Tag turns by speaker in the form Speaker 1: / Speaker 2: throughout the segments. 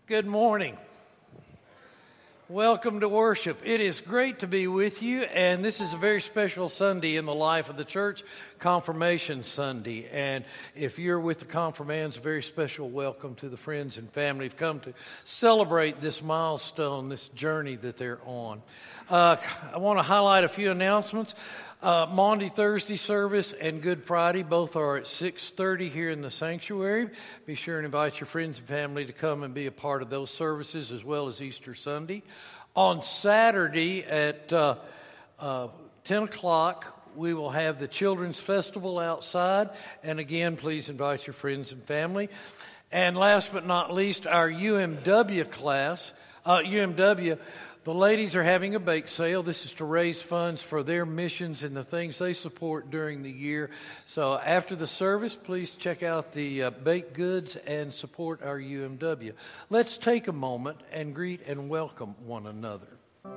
Speaker 1: Good morning. Welcome to worship. It is great to be with you, and this is a very special Sunday in the life of the church, Confirmation Sunday. And if you're with the confirmands, a very special welcome to the friends and family who've come to celebrate this milestone, this journey that they're on. I want to highlight a few announcements. Maundy Thursday service and Good Friday both are at 6:30 here in the sanctuary. Be sure and invite your friends and family to come and be a part of those services, as well as Easter Sunday. On Saturday at 10 o'clock, we will have the Children's Festival outside. And again, please invite your friends and family. And last but not least, our UMW class, the ladies are having a bake sale. This is to raise funds for their missions and the things they support during the year. So after the service, please check out the baked goods and support our UMW. Let's take a moment and greet and welcome one another.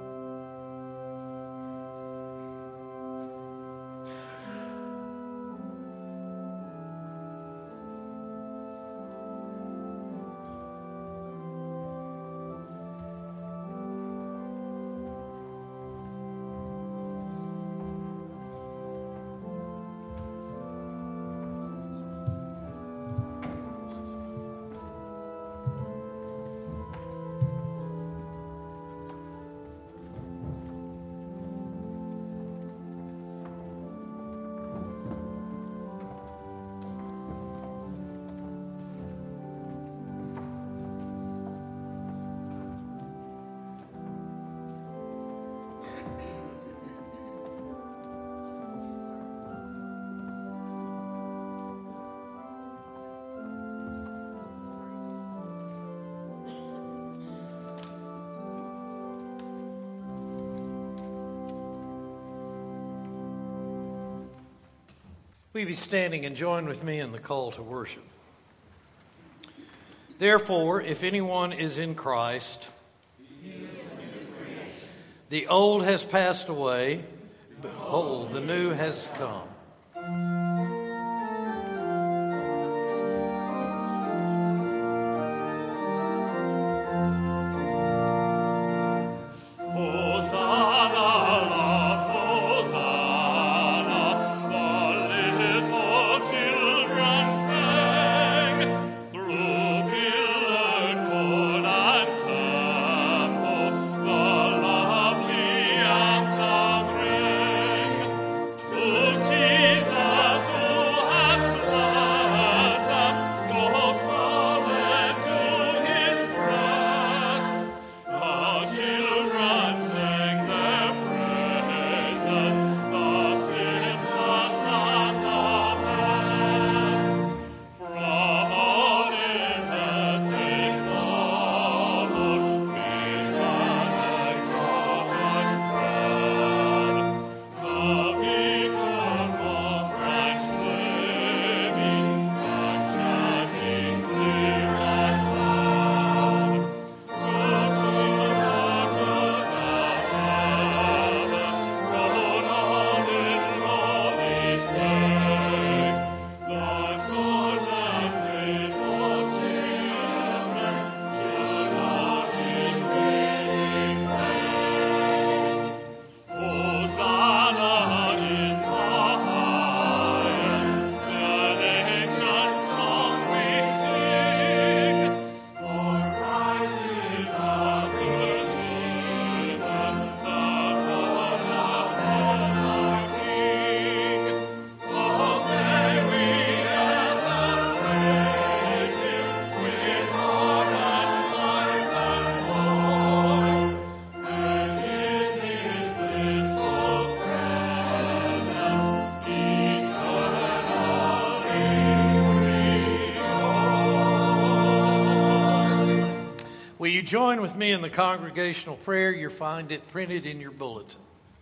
Speaker 1: Will you be standing and join with me in the call to worship? Therefore, if anyone is in Christ, the old has passed away, behold, the new has come. Will you join with me in the congregational prayer? You'll find it printed in your bulletin.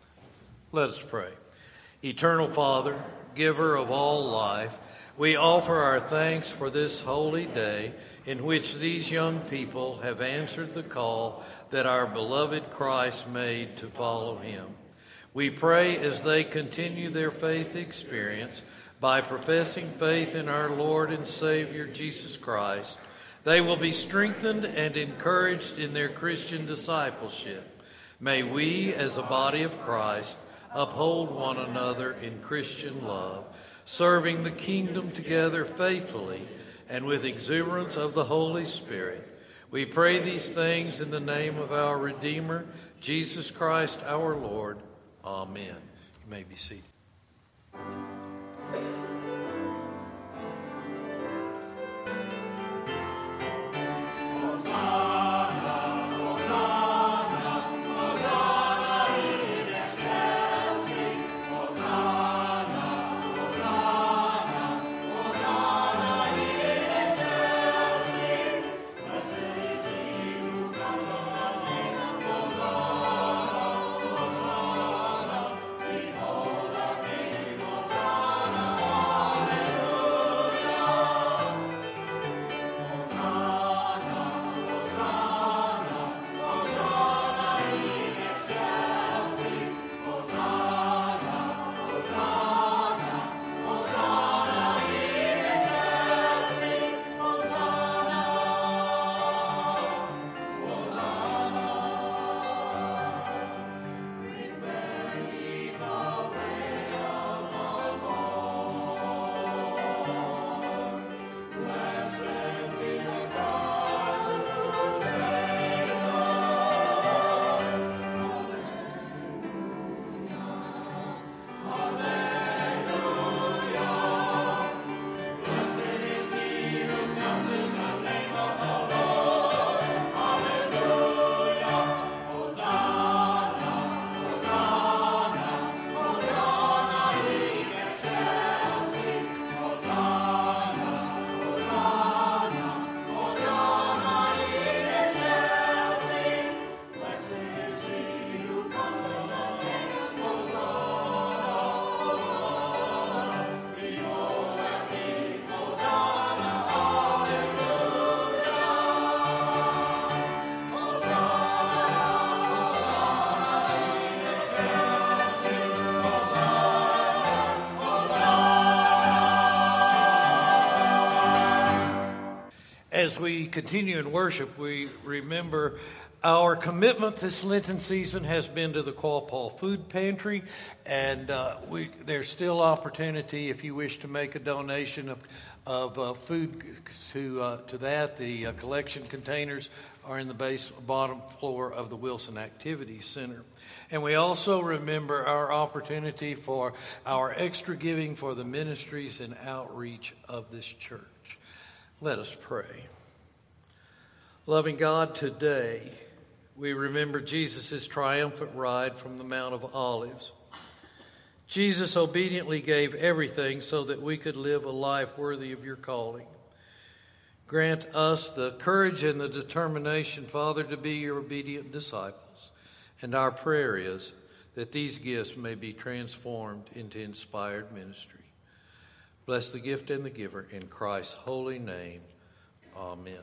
Speaker 1: Let us pray. Eternal Father, giver of all life, we offer our thanks for this holy day in which these young people have answered the call that our beloved Christ made to follow him. We pray as they continue their faith experience by professing faith in our Lord and Savior Jesus Christ, They will be strengthened and encouraged in their Christian discipleship. May we, as a body of Christ, uphold one another in Christian love, serving the kingdom together faithfully and with exuberance of the Holy Spirit. We pray these things in the name of our Redeemer, Jesus Christ our Lord. Amen. You may be seated. As we continue in worship, we remember our commitment this Lenten season has been to the Quapaw Food Pantry, and there's still opportunity if you wish to make a donation of food to that. The collection containers are in the bottom floor of the Wilson Activity Center. And we also remember our opportunity for our extra giving for the ministries and outreach of this church. Let us pray. Loving God, today we remember Jesus' triumphant ride from the Mount of Olives. Jesus obediently gave everything so that we could live a life worthy of your calling. Grant us the courage and the determination, Father, to be your obedient disciples. And our prayer is that these gifts may be transformed into inspired ministry. Bless the gift and the giver in Christ's holy name. Amen.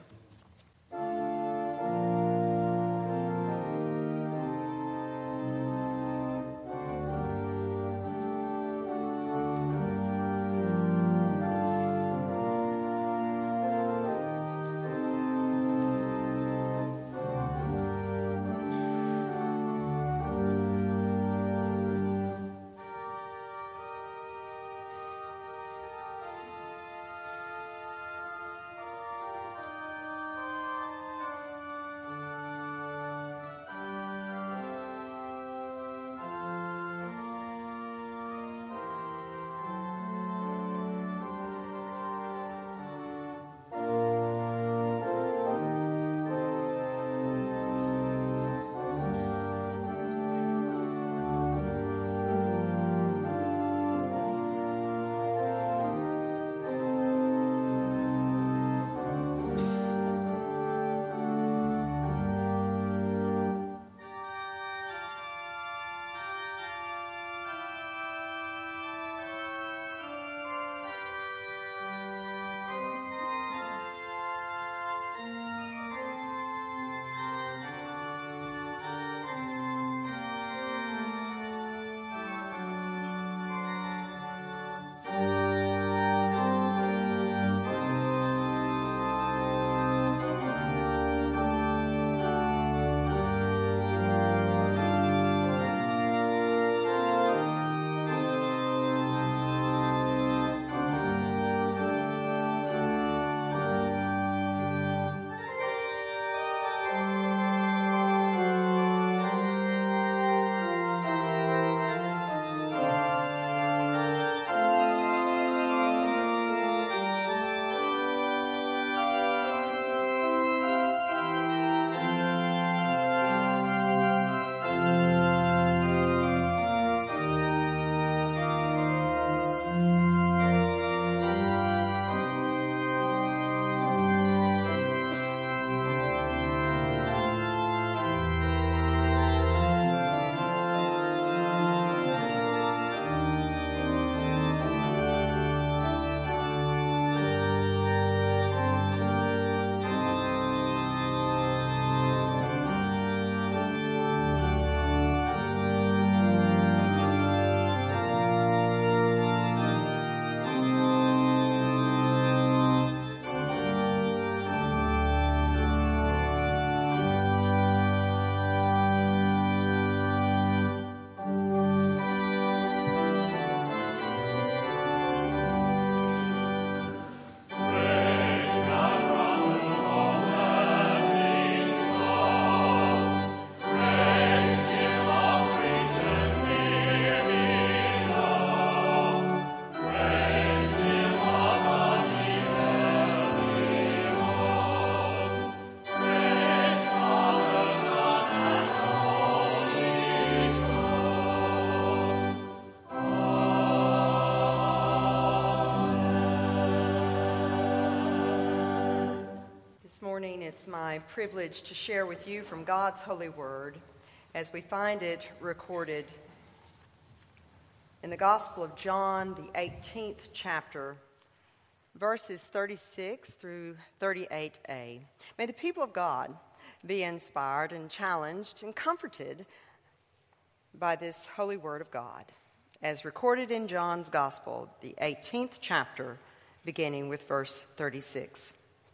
Speaker 2: It's my privilege to share with you from God's holy word as we find it recorded in the Gospel of John, the 18th chapter, verses 36 through 38a. May the people of God be inspired and challenged and comforted by this holy word of God, as recorded in John's Gospel, the 18th chapter, beginning with verse 36.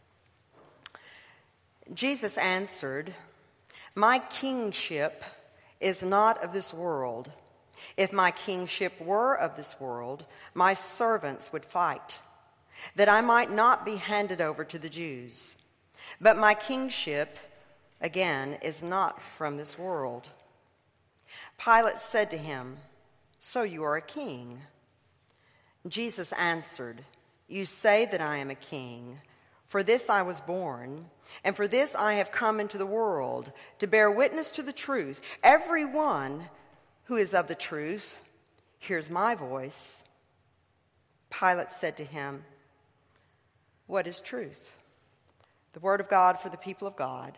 Speaker 2: Jesus answered, "My kingship is not of this world. If my kingship were of this world, my servants would fight, that I might not be handed over to the Jews. But my kingship, again, is not from this world." Pilate said to him, "So you are a king?" Jesus answered, "You say that I am a king. For this I was born, and for this I have come into the world, to bear witness to the truth. Everyone who is of the truth hears my voice." Pilate said to him, "What is truth?" The word of God for the people of God.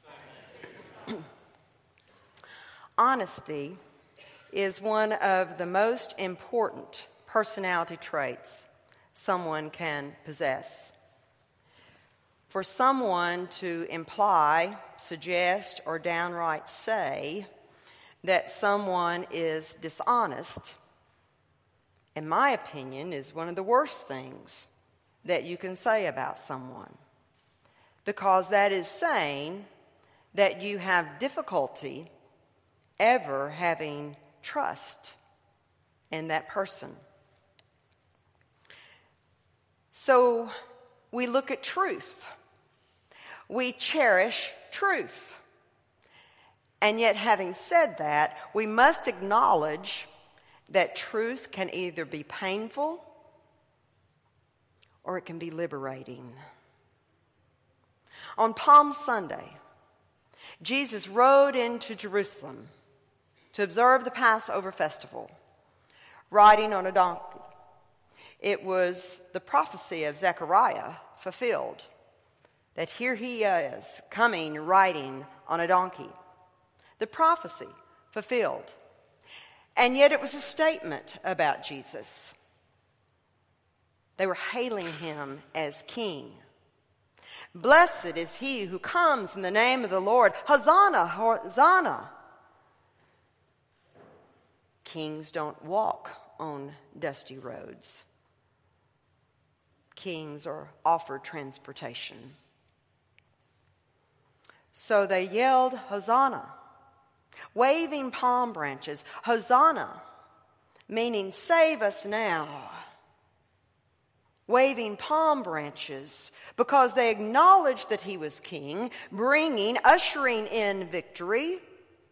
Speaker 2: Honesty is one of the most important personality traits someone can possess. For someone to imply, suggest, or downright say that someone is dishonest, in my opinion, is one of the worst things that you can say about someone, because that is saying that you have difficulty ever having trust in that person. So we look at truth. We cherish truth. And yet, having said that, we must acknowledge that truth can either be painful or it can be liberating. On Palm Sunday, Jesus rode into Jerusalem to observe the Passover festival, riding on a donkey. It was the prophecy of Zechariah fulfilled, that here he is coming riding on a donkey. The prophecy fulfilled. And yet it was a statement about Jesus. They were hailing him as king. "Blessed is he who comes in the name of the Lord. Hosanna, Hosanna." Kings don't walk on dusty roads. Kings are offered transportation. So they yelled, "Hosanna," waving palm branches. Hosanna, meaning save us now. Waving palm branches because they acknowledged that he was king, ushering in victory.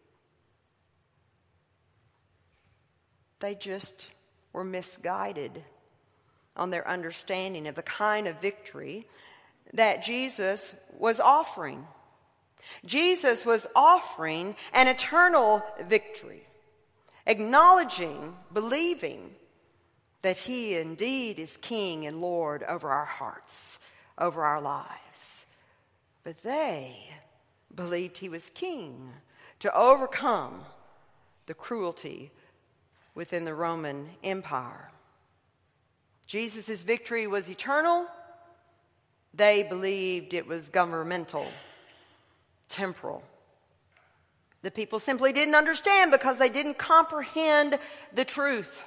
Speaker 2: They just were misguided on their understanding of the kind of victory that Jesus was offering. Jesus was offering an eternal victory, acknowledging, believing that he indeed is King and Lord over our hearts, over our lives. But they believed he was king to overcome the cruelty within the Roman Empire. Jesus' victory was eternal. They believed it was governmental, temporal. The people simply didn't understand because they didn't comprehend the truth.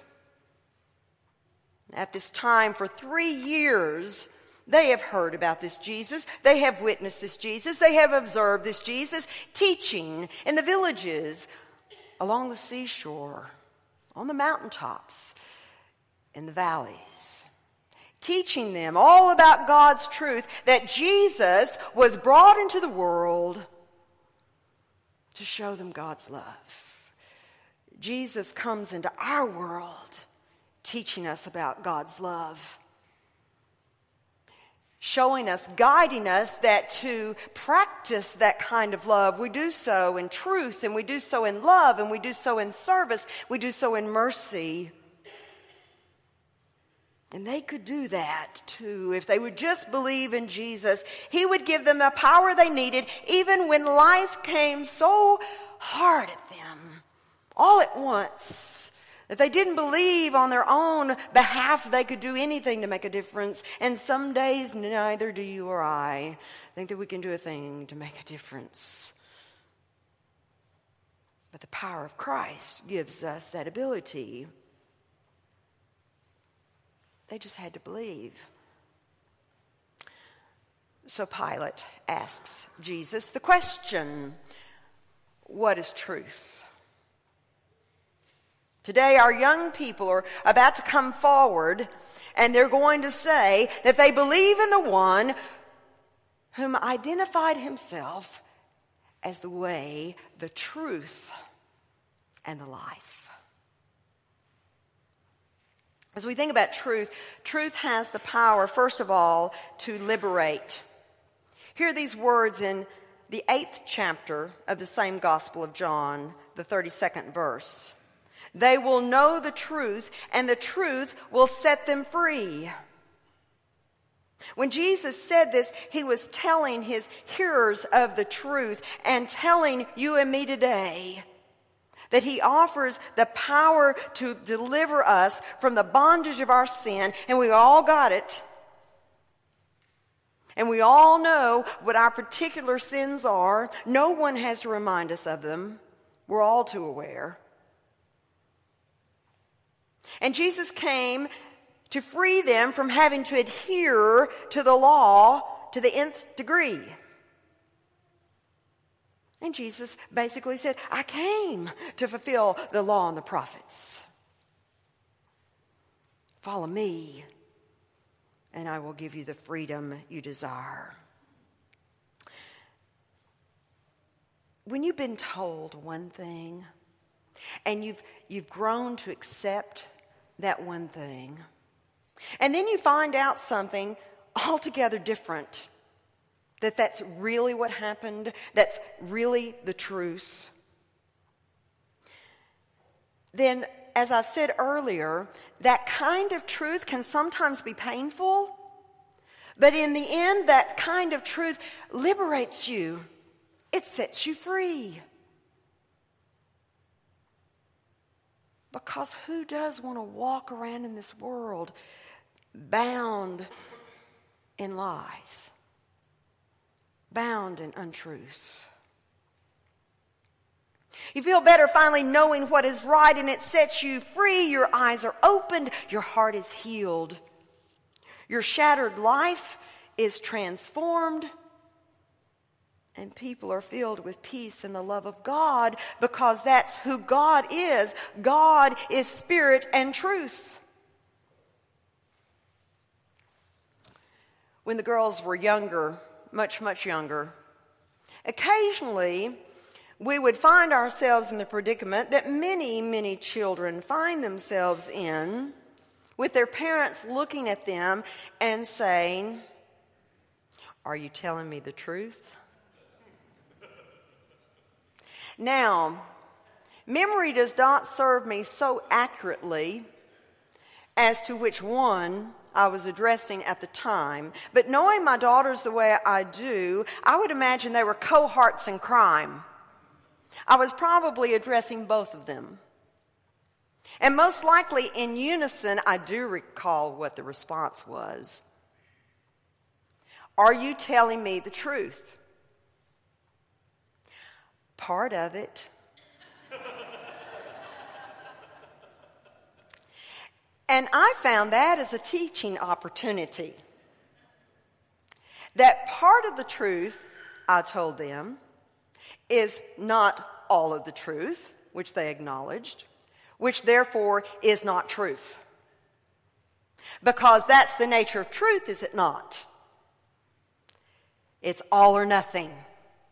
Speaker 2: At this time, for 3 years, they have heard about this Jesus. They have witnessed this Jesus. They have observed this Jesus teaching in the villages, along the seashore, on the mountaintops, in the valleys, teaching them all about God's truth, that Jesus was brought into the world to show them God's love. Jesus comes into our world teaching us about God's love, showing us, guiding us that to practice that kind of love, we do so in truth, and we do so in love, and we do so in service, we do so in mercy. And they could do that too if they would just believe in Jesus. He would give them the power they needed even when life came so hard at them all at once. If they didn't believe on their own behalf they could do anything to make a difference. And some days neither do you or I think that we can do a thing to make a difference. But the power of Christ gives us that ability. They just had to believe. So Pilate asks Jesus the question, what is truth? Today our young people are about to come forward and they're going to say that they believe in the one whom identified himself as the way, the truth, and the life. As we think about truth, truth has the power, first of all, to liberate. Hear these words in the 8th chapter of the same Gospel of John, the 32nd verse. They will know the truth, and the truth will set them free. When Jesus said this, he was telling his hearers of the truth and telling you and me today that he offers the power to deliver us from the bondage of our sin, and we all got it. And we all know what our particular sins are. No one has to remind us of them. We're all too aware. And Jesus came to free them from having to adhere to the law to the nth degree. And Jesus basically said, I came to fulfill the law and the prophets. Follow me, and I will give you the freedom you desire. When you've been told one thing, and you've grown to accept that one thing, and then you find out something altogether different, that's really what happened, that's really the truth, then, as I said earlier, that kind of truth can sometimes be painful, but in the end, that kind of truth liberates you. It sets you free. Because who does want to walk around in this world bound in lies? Bound in untruth. You feel better finally knowing what is right, and it sets you free. Your eyes are opened. Your heart is healed. Your shattered life is transformed. And people are filled with peace and the love of God, because that's who God is. God is spirit and truth. When the girls were younger, much, much younger, occasionally we would find ourselves in the predicament that many, many children find themselves in, with their parents looking at them and saying, "Are you telling me the truth?" Now, memory does not serve me so accurately as to which one I was addressing at the time, but knowing my daughters the way I do, I would imagine they were cohorts in crime. I was probably addressing both of them. And most likely in unison, I do recall what the response was. "Are you telling me the truth?" Part of it. And I found that as a teaching opportunity. That part of the truth, I told them, is not all of the truth, which they acknowledged, which therefore is not truth. Because that's the nature of truth, is it not? It's all or nothing.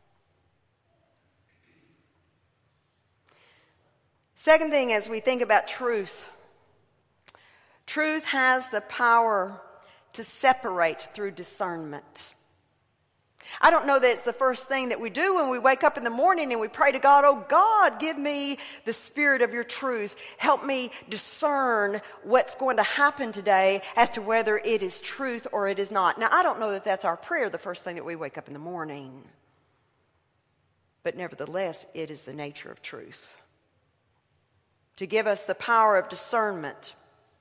Speaker 2: Second thing, as we think about truth, truth has the power to separate through discernment. I don't know that it's the first thing that we do when we wake up in the morning and we pray to God, oh God, give me the spirit of your truth. Help me discern what's going to happen today as to whether it is truth or it is not. Now, I don't know that that's our prayer the first thing that we wake up in the morning. But nevertheless, it is the nature of truth. To give us the power of discernment.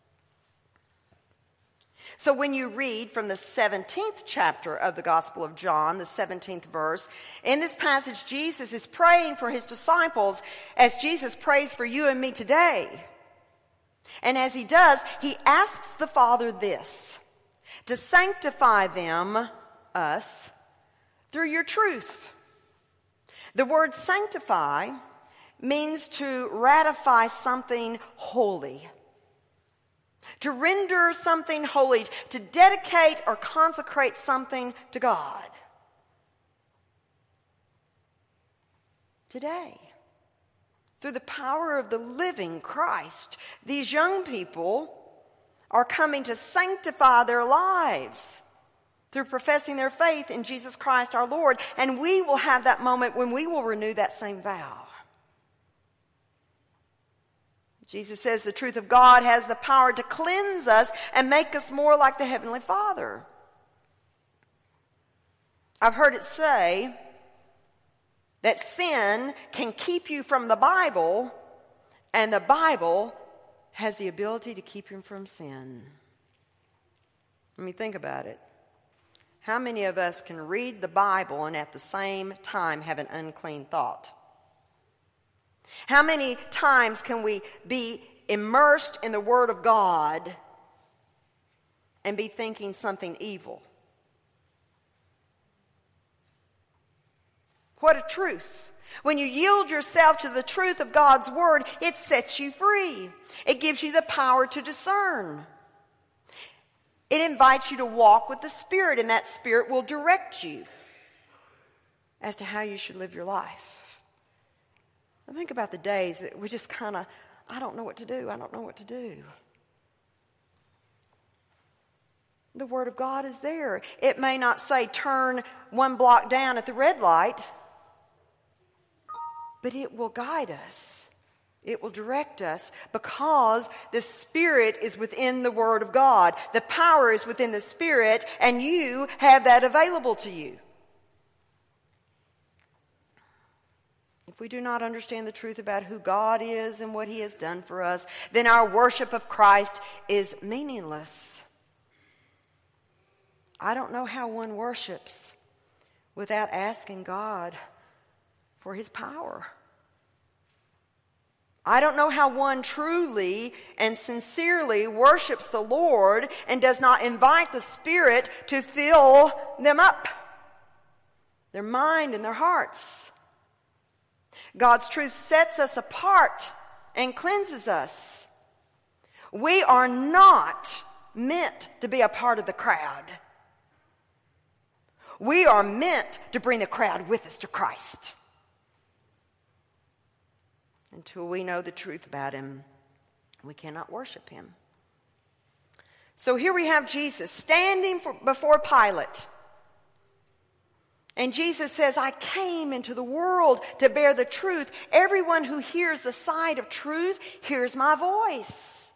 Speaker 2: So when you read from the 17th chapter of the Gospel of John, the 17th verse, in this passage, Jesus is praying for his disciples as Jesus prays for you and me today. And as he does, he asks the Father this, to sanctify them, us, through your truth. The word sanctify means to ratify something holy. To render something holy, to dedicate or consecrate something to God. Today, through the power of the living Christ, these young people are coming to sanctify their lives through professing their faith in Jesus Christ our Lord. And we will have that moment when we will renew that same vow. Jesus says the truth of God has the power to cleanse us and make us more like the Heavenly Father. I've heard it say that sin can keep you from the Bible, and the Bible has the ability to keep you from sin. Let me think about it. How many of us can read the Bible and at the same time have an unclean thought? How many times can we be immersed in the Word of God and be thinking something evil? What a truth. When you yield yourself to the truth of God's Word, it sets you free. It gives you the power to discern. It invites you to walk with the Spirit, and that Spirit will direct you as to how you should live your life. I think about the days that we just kind of, I don't know what to do. I don't know what to do. The Word of God is there. It may not say turn one block down at the red light, but it will guide us. It will direct us because the Spirit is within the Word of God. The power is within the Spirit, and you have that available to you. If we do not understand the truth about who God is and what He has done for us, then our worship of Christ is meaningless. I don't know how one worships without asking God for His power. I don't know how one truly and sincerely worships the Lord and does not invite the Spirit to fill them up, their mind and their hearts. God's truth sets us apart and cleanses us. We are not meant to be a part of the crowd. We are meant to bring the crowd with us to Christ. Until we know the truth about Him, we cannot worship Him. So here we have Jesus standing before Pilate. And Jesus says, I came into the world to bear the truth. Everyone who hears the side of truth hears my voice.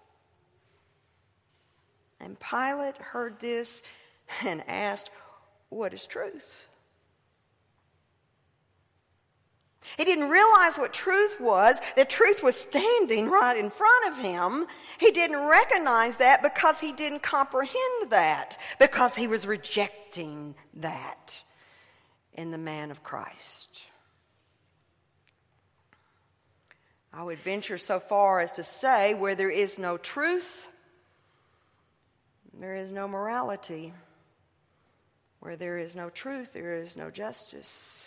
Speaker 2: And Pilate heard this and asked, what is truth? He didn't realize what truth was. The truth was standing right in front of him. He didn't recognize that because he didn't comprehend that, because he was rejecting that in the man of Christ. I would venture so far as to say, where there is no truth, there is no morality. Where there is no truth, there is no justice.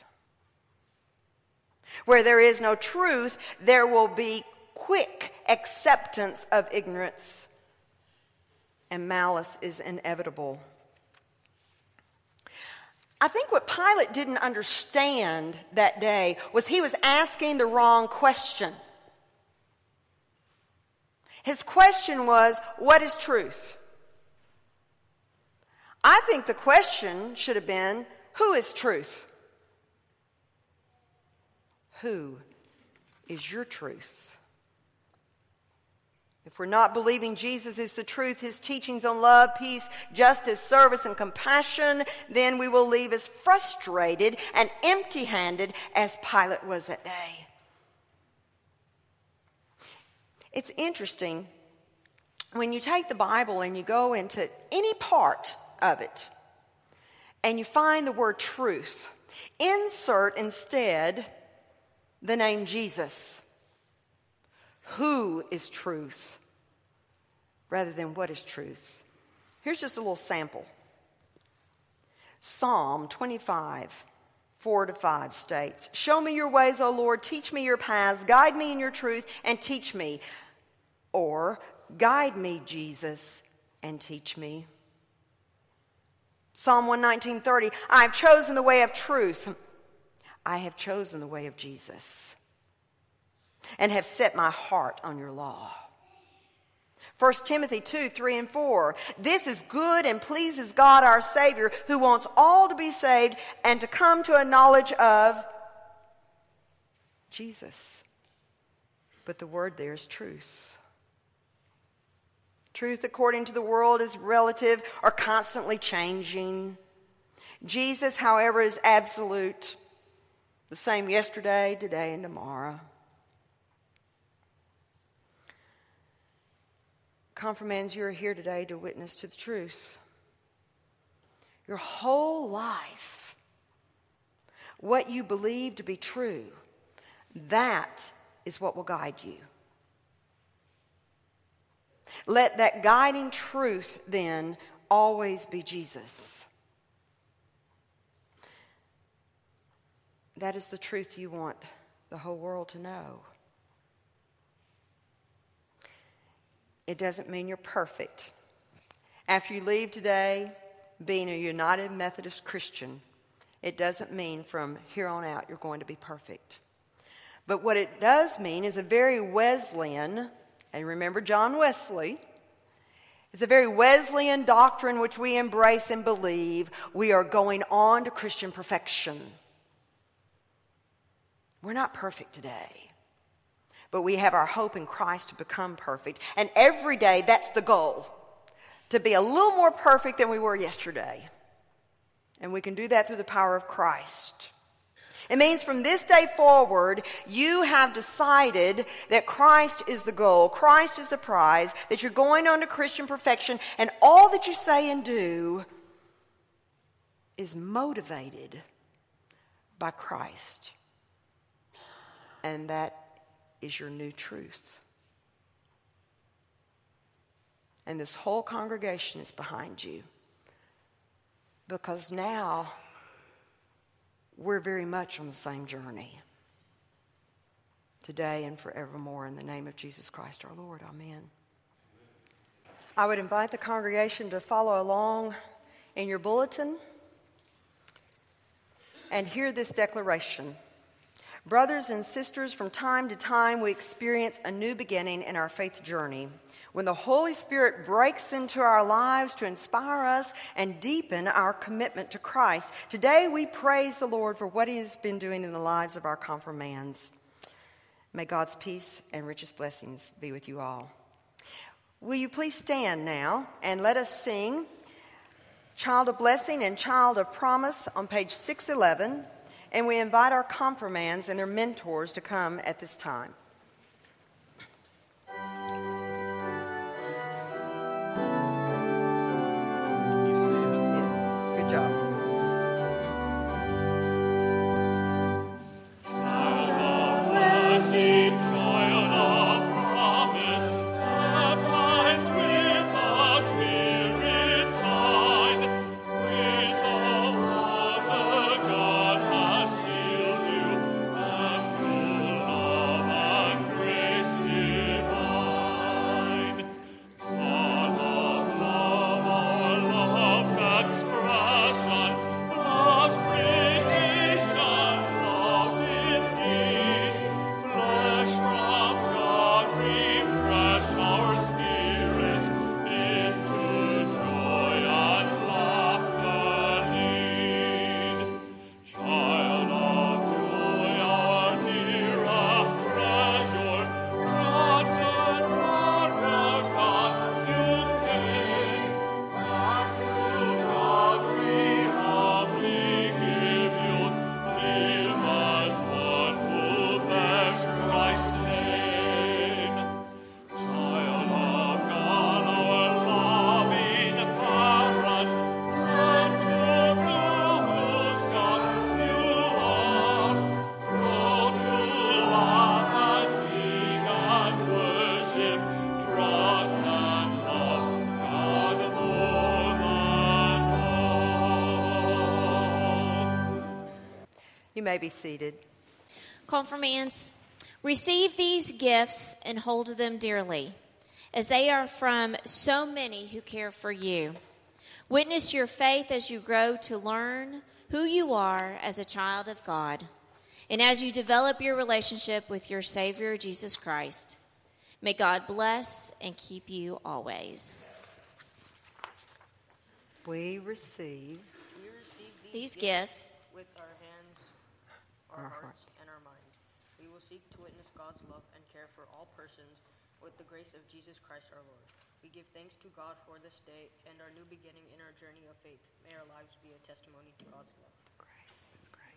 Speaker 2: Where there is no truth, there will be quick acceptance of ignorance, and malice is inevitable. I think what Pilate didn't understand that day was he was asking the wrong question. His question was, what is truth? I think the question should have been, Who is truth? Who is your truth? If we're not believing Jesus is the truth, his teachings on love, peace, justice, service, and compassion, then we will leave as frustrated and empty-handed as Pilate was that day. It's interesting, when you take the Bible and you go into any part of it, and you find the word truth, insert instead the name Jesus. Who is truth? Rather than what is truth. Here's just a little sample. Psalm 25, 4-5 states, "Show me your ways, O Lord, teach me your paths, guide me in your truth and teach me." Or, guide me, Jesus, and teach me. Psalm 119:30, "I have chosen the way of truth. I have chosen the way of Jesus, and have set my heart on your law." 1 Timothy 2:3-4, "This is good and pleases God our Savior, who wants all to be saved and to come to a knowledge of Jesus." But the word there is truth. Truth, according to the world, is relative or constantly changing. Jesus, however, is absolute, the same yesterday, today, and tomorrow. Confirmands, you are here today to witness to the truth. Your whole life, what you believe to be true, that is what will guide you. Let that guiding truth then always be Jesus. That is the truth you want the whole world to know. It doesn't mean you're perfect. After you leave today being a United Methodist Christian, it doesn't mean from here on out you're going to be perfect. But what it does mean is a very Wesleyan, and remember John Wesley, it's a very Wesleyan doctrine which we embrace and believe. We are going on to Christian perfection. We're not perfect today, but we have our hope in Christ to become perfect. And every day, that's the goal, to be a little more perfect than we were yesterday. And we can do that through the power of Christ. It means from this day forward, you have decided that Christ is the goal, Christ is the prize, that you're going on to Christian perfection, and all that you say and do is motivated by Christ. And that is your new truth. And this whole congregation is behind you, because now we're very much on the same journey, today and forevermore, in the name of Jesus Christ our Lord. Amen. I would invite the congregation to follow along in your bulletin and hear this declaration. Brothers and sisters, from time to time we experience a new beginning in our faith journey, when the Holy Spirit breaks into our lives to inspire us and deepen our commitment to Christ. Today we praise the Lord for what he has been doing in the lives of our confirmands. May God's peace and richest blessings be with you all. Will you please stand now and let us sing Child of Blessing and Child of Promise on page 611, and we invite our confirmands and their mentors to come at this time. Good job.
Speaker 3: Love
Speaker 2: may be seated.
Speaker 3: Confirmands, receive these gifts and hold them dearly, as they are from so many who care for you. Witness your faith as you grow to learn who you are as a child of God, and as you develop your relationship with your Savior, Jesus Christ. May God bless and keep you always.
Speaker 2: We receive
Speaker 3: these gifts
Speaker 4: with our hands, our hearts, and our minds. We will seek to witness God's love and care for all persons with the grace of Jesus Christ our Lord. We give thanks to God for this day and our new beginning in our journey of faith. May our lives be a testimony to God's love.
Speaker 2: Great. That's great.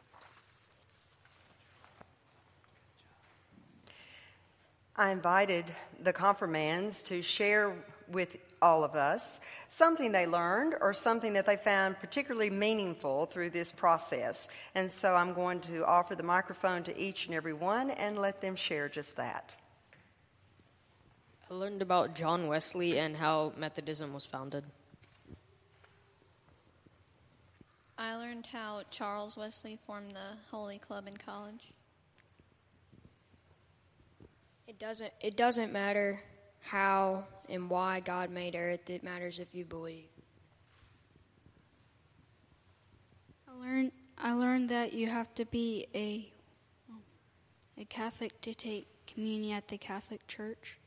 Speaker 2: I invited the confirmands to share with all of us something they learned or something that they found particularly meaningful through this process. And so I'm going to offer the microphone to each and every one and let them share just that.
Speaker 5: I learned about John Wesley and how Methodism was founded.
Speaker 6: I learned how Charles Wesley formed the Holy Club in college.
Speaker 7: It doesn't matter how and why God made earth. It matters if you believe.
Speaker 8: I learned that you have to be a Catholic to take communion at the Catholic Church.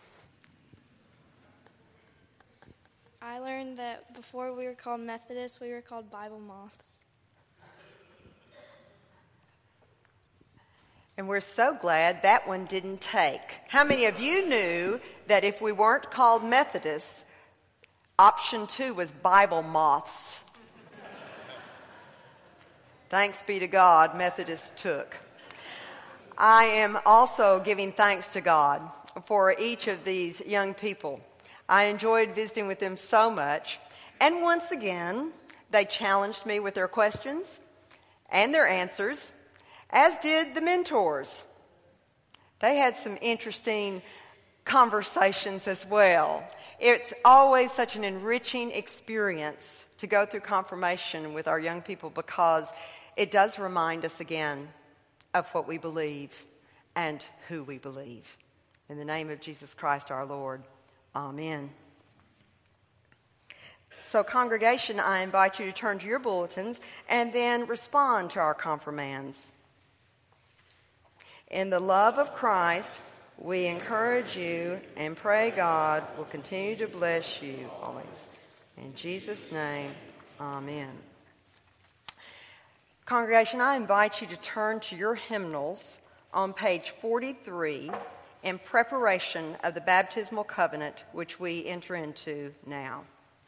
Speaker 9: I learned that before we were called Methodists, we were called Bible moths.
Speaker 2: And we're so glad that one didn't take. How many of you knew that if we weren't called Methodists, option 2 was Bible moths? Thanks be to God, Methodists took. I am also giving thanks to God for each of these young people. I enjoyed visiting with them so much. And once again, they challenged me with their questions and their answers, as did the mentors. They had some interesting conversations as well. It's always such an enriching experience to go through confirmation with our young people because it does remind us again of what we believe and who we believe. In the name of Jesus Christ our Lord, amen. So, congregation, I invite you to turn to your bulletins and then respond to our confirmands. In the love of Christ, we encourage you and pray God will continue to bless you always. In Jesus' name, amen. Congregation, I invite you to turn to your hymnals on page 43 in preparation of the baptismal covenant which we enter into now.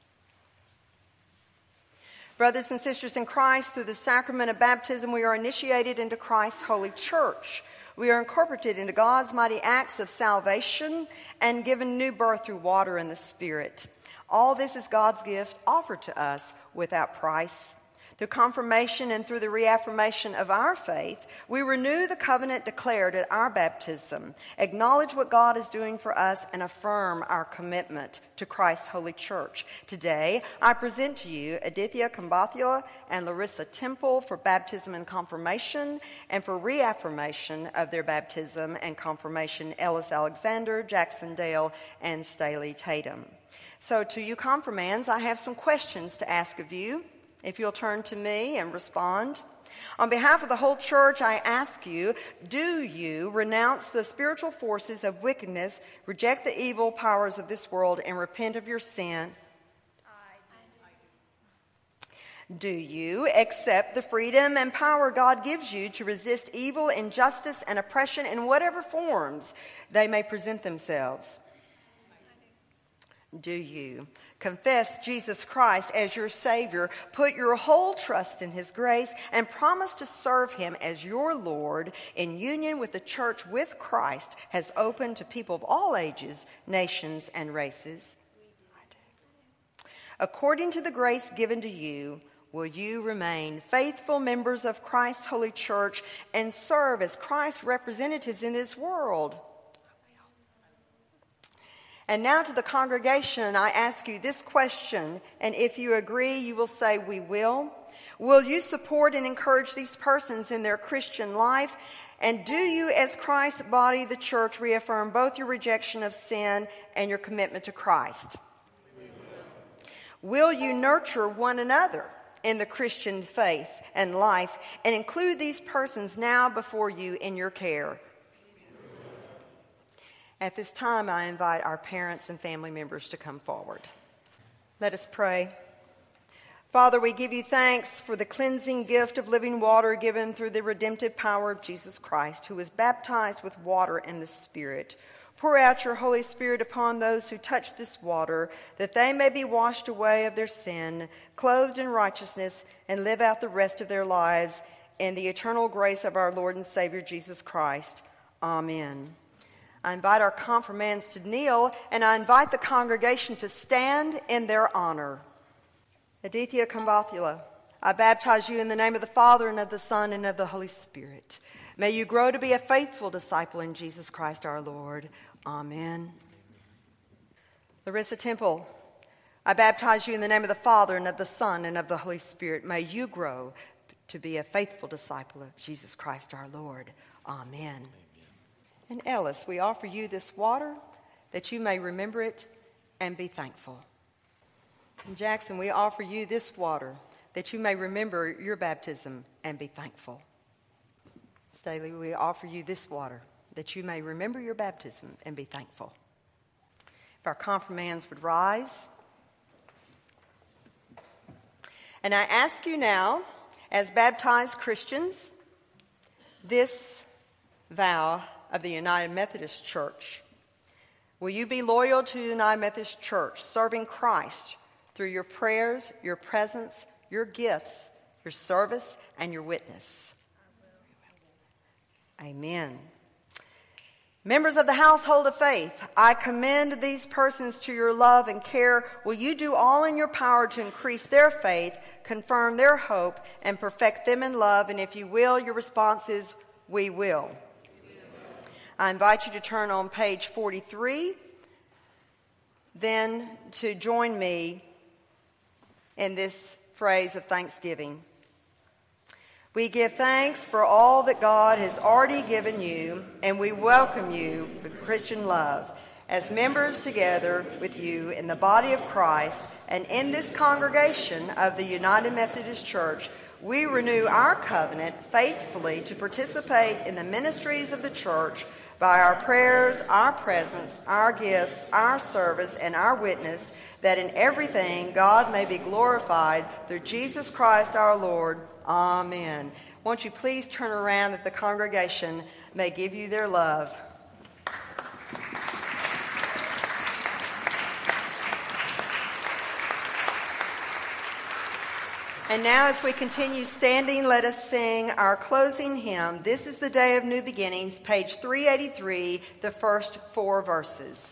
Speaker 2: Brothers and sisters in Christ, through the sacrament of baptism, we are initiated into Christ's holy church. We are incorporated into God's mighty acts of salvation and given new birth through water and the Spirit. All this is God's gift offered to us without price. Through confirmation and through the reaffirmation of our faith, we renew the covenant declared at our baptism, acknowledge what God is doing for us, and affirm our commitment to Christ's holy church. Today, I present to you Aditya Kambathia and Larissa Temple for baptism and confirmation, and for reaffirmation of their baptism and confirmation, Ellis Alexander, Jackson Dale, and Staley Tatum. So to you confirmands, I have some questions to ask of you. If you'll turn to me and respond. On behalf of the whole church, I ask you, do you renounce the spiritual forces of wickedness, reject the evil powers of this world, and repent of your sin? Do you accept the freedom and power God gives you to resist evil, injustice, and oppression in whatever forms they may present themselves? Do you confess Jesus Christ as your Savior, put your whole trust in His grace, and promise to serve Him as your Lord in union with the church with Christ has opened to people of all ages, nations, and races? I do. According to the grace given to you, will you remain faithful members of Christ's holy church and serve as Christ's representatives in this world? And now to the congregation, I ask you this question, and if you agree, you will say, we will. Will you support and encourage these persons in their Christian life? And do you, as Christ's body, the church, reaffirm both your rejection of sin and your commitment to Christ? Will you nurture one another in the Christian faith and life and include these persons now before you in your care? At this time, I invite our parents and family members to come forward. Let us pray. Father, we give you thanks for the cleansing gift of living water given through the redemptive power of Jesus Christ, who was baptized with water and the Spirit. Pour out your Holy Spirit upon those who touch this water, that they may be washed away of their sin, clothed in righteousness, and live out the rest of their lives in the eternal grace of our Lord and Savior Jesus Christ. Amen. I invite our confirmands to kneel, and I invite the congregation to stand in their honor. Aditya Kambathula, I baptize you in the name of the Father, and of the Son, and of the Holy Spirit. May you grow to be a faithful disciple in Jesus Christ our Lord. Amen. Larissa Temple, I baptize you in the name of the Father, and of the Son, and of the Holy Spirit. May you grow to be a faithful disciple of Jesus Christ our Lord. Amen. And Ellis, we offer you this water that you may remember it and be thankful. And Jackson, we offer you this water that you may remember your baptism and be thankful. Staley, we offer you this water that you may remember your baptism and be thankful. If our confirmands would rise. And I ask you now, as baptized Christians, this vow of the United Methodist Church. Will you be loyal to the United Methodist Church, serving Christ through your prayers, your presence, your gifts, your service, and your witness? Amen. Members of the household of faith, I commend these persons to your love and care. Will you do all in your power to increase their faith, confirm their hope, and perfect them in love? And if you will, your response is, we will. I invite you to turn on page 43, then to join me in this phrase of thanksgiving. We give thanks for all that God has already given you, and we welcome you with Christian love as members together with you in the body of Christ and in this congregation of the United Methodist Church. We renew our covenant faithfully to participate in the ministries of the church by our prayers, our presence, our gifts, our service, and our witness, that in everything God may be glorified through Jesus Christ our Lord. Amen. Won't you please turn around that the congregation may give you their love. And now as we continue standing, let us sing our closing hymn, This is the Day of New Beginnings, page 383, the first 4 verses.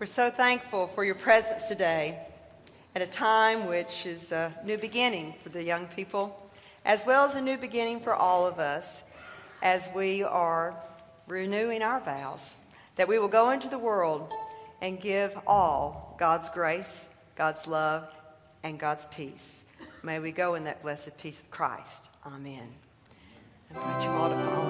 Speaker 2: We're so thankful for your presence today at a time which is a new beginning for the young people, as well as a new beginning for all of us as we are renewing our vows that we will go into the world and give all God's grace, God's love, and God's peace. May we go in that blessed peace of Christ. Amen. I invite you all to follow